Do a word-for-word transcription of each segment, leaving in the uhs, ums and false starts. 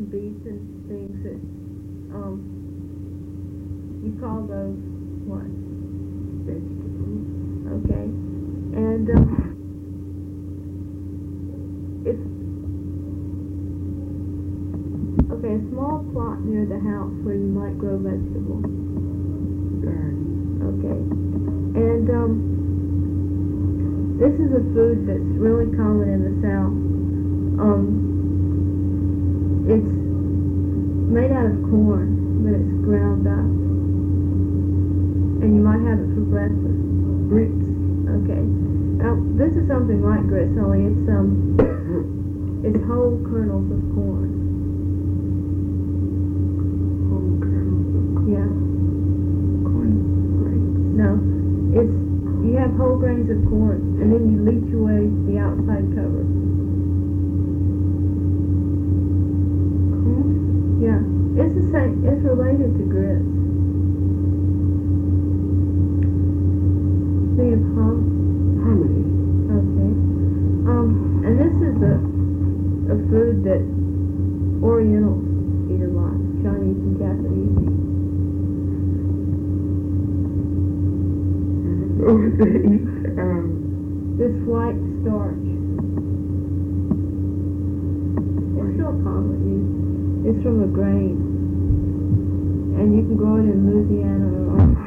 beets and things that um you call those what? Vegetables. Okay. And um it's okay, a small plot near the house where you might grow vegetables. Garden. Okay. And um this is a food that's really common in the South. Um it's made out of corn, but it's ground up. And you might have it for breakfast. Grits. Okay. Now this is something like grits, only it's um it's whole kernels of corn. Whole kernels of corn. Yeah. Corn grits. No. It's you have whole grains of corn and then you leach away the outside cover. Corn? Yeah. It's the same it's related to grits. Do you have hum? Hominy. Okay. Um, and this is a, a food that Orientals eat a lot, Chinese and Japanese eat. Oh, they eat, um, This white starch. It's still commonly used. It's from a grain. And you can grow it in Louisiana or Arkansas.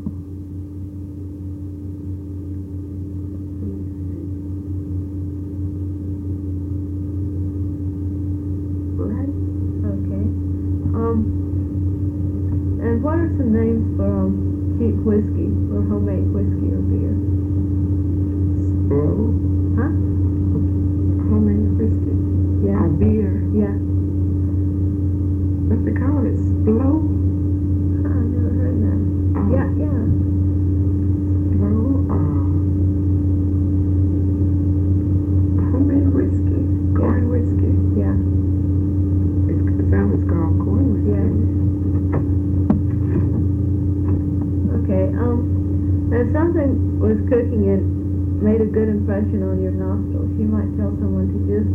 Okay. Um, and what are some names for um, cheap whiskey or homemade whiskey or beer? Slow. Huh? Homemade whiskey. Yeah. Or beer. Yeah. What they call it? Slow? Huh, I never heard that. Um, Yeah, yeah. Slow, uh, homemade whiskey. Corn whiskey. Yeah. It's, it sounds called corn whiskey. Yeah. Okay, um, now if something was cooking and made a good impression on your nostrils, you might tell someone to just,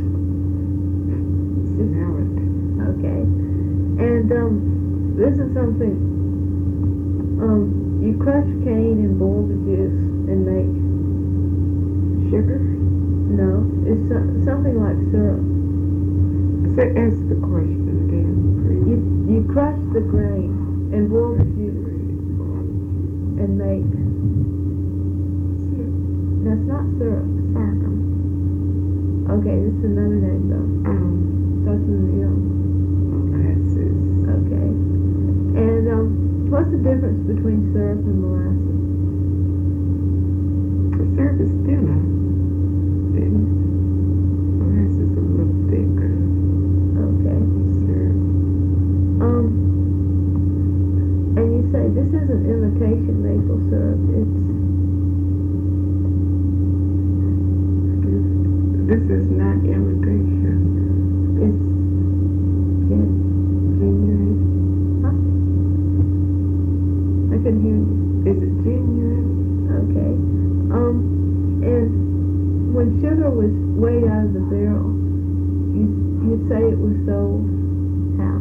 Smell it. okay. And, um, this is something, um, you crush cane and boil the juice and make, Sugar? no, it's so, something like syrup. Say, ask the question again, please. You, you crush the grain and boil the juice and make, that's not syrup. Sorghum. Okay, this is another name though. Um, Starts with an M. molasses. Okay. And um, what's the difference between syrup and molasses? The syrup is thinner. Then molasses is a little thicker. Okay. Syrup. Um, and you say this isn't imitation maple syrup. It's This is not imitation. it's gen- Genuine. huh? I couldn't hear you. Is it genuine? Okay. Um, and when sugar was weighed out of the barrel, you you'd say it was sold how?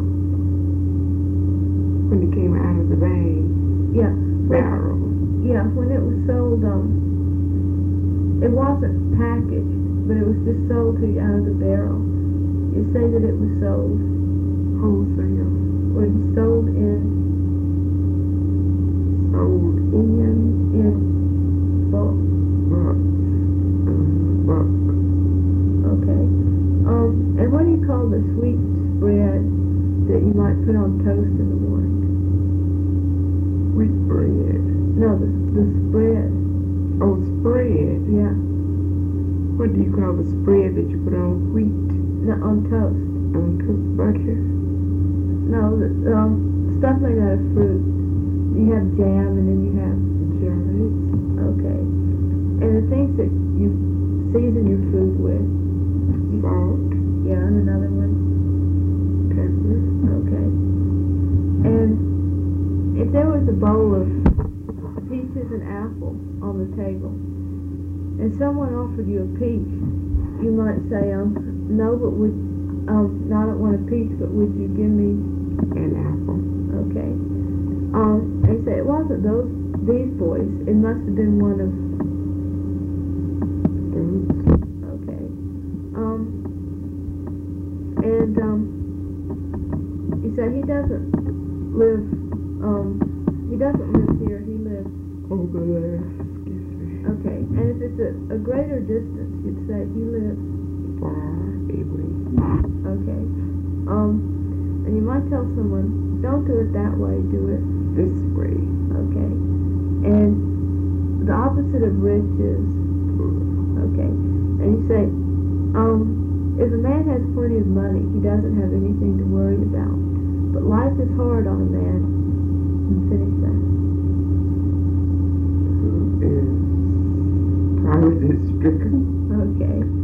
When it came out of the bag, Yeah. barrel. Yeah, when it was sold, um, it wasn't packaged, but it was just sold to you out of the barrel. You say that it was sold, Wholesale. or you sold in, Sold in in bulk. bucks. Um, buck. Okay. Um, and what do you call the sweet spread that you might put on toast in the morning? Wheat bread. No, the, the spread. Oh, spread. Yeah. What do you call the spread that you put on wheat? No, on toast. On toast butter? No, the, um, stuff made out of fruit. You have jam and then you have, Jellies. okay. And the things that you season your food with. Salt. Yeah, and another one. Pepper. Okay. And if there was a bowl of peaches and apple on the table, and someone offered you a peach, you might say, um, no, but would Um, now I don't want a peach, but would you give me? An apple. Okay. Um, and he said it wasn't those these boys. It must have been one of. Fruits. Okay. Um, and um, he said he doesn't live. Um, he doesn't live here. He lives. Over there. Excuse me. Okay. And if it's a, a greater distance, you'd say he lives. Far away. Okay. Um, and you might tell someone, don't do it that way. Do it. This way. Okay. And the opposite of rich is. Okay. And you say, um, if a man has plenty of money, he doesn't have anything to worry about. But life is hard on a man. And finish that. Who is poverty stricken. Okay.